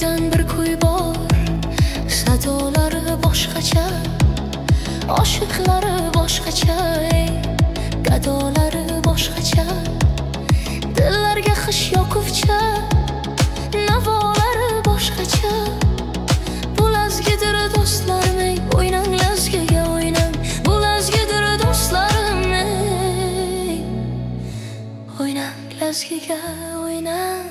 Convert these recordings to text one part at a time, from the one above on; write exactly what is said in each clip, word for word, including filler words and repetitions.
kuydan bir kuy bor, sadolari boshqacha, oshiqlari boshqacha, gadolari boshqacha, dillarga xish yoquvcha, navolari boshqacha. Bu lazgidir do'stlarim, o'ynang lazgiga o'ynang, bu lazgidir do'stlarim, o'ynang lazgiga o'ynang.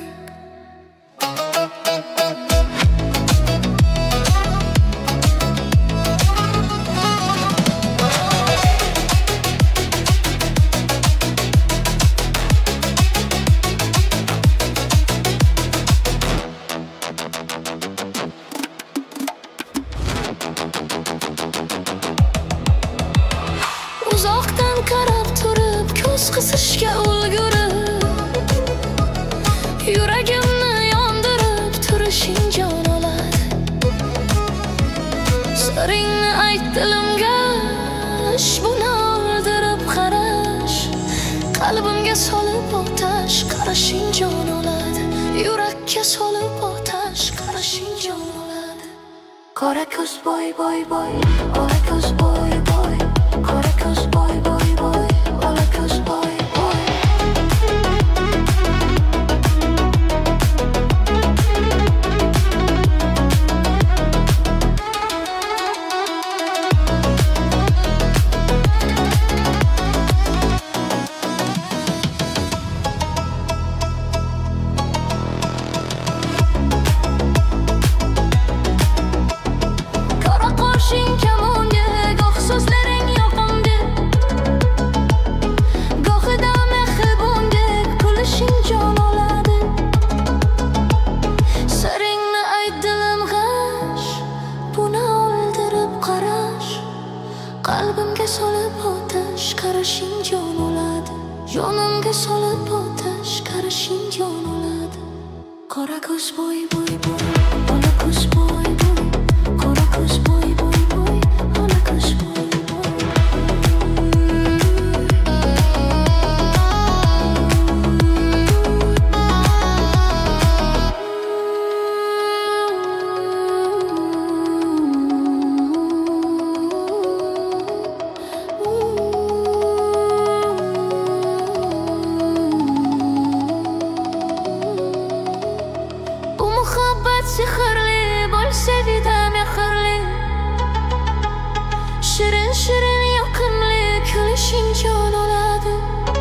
Uzoqdan qarab turib, ko'z qisishga ulgurib, yuragimni yondirib turishing jon oladi. Siringni ayt dilimga, buni o'ldirib qarash, qalbimga solib otash, qarashing jon oladi. Yurakka solib otash, qarashing jon oladi. Qora ko'z boy boy boy, ola ko'z boy boy, qora ko'z boy boy boy, ola ko'z boy boy. Qora qoshing kamonga, goh so'zlaring yoqimga, gohida mehribonga, kulishing jon oladi. Siringni ayt dilim g'ash, buni o'ldirib qarash, qalbimga solib otash, qarashing jon oladi. Jonimga solib otash, qarashing jon oladi. Qora ko'z boy boy boy, ola ko'z boy boy, qora ko'z boy boy boy, ola ko'z boy boy. Bu muhabbat sehrli, bo'lsa vida mehrli, shirin shirin yoqimli, kulishing jon oladi.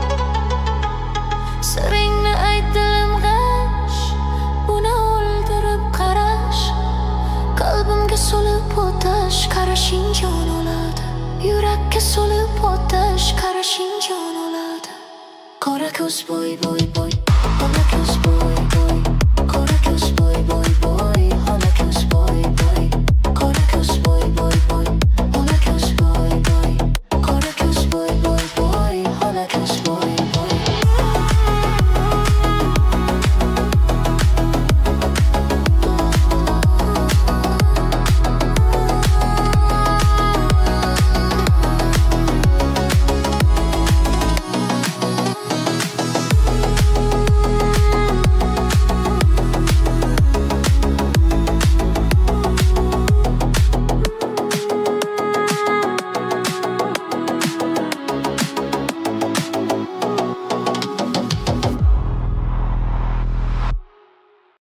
Siringni ayt dilim g'ash, buni o'ldirib qarash, qalbimga solib otash, qarashing jon oladi. Yurakka solib otash, qarashing jon oladi. Qora ko'z boy boy boy, ola ko'z boy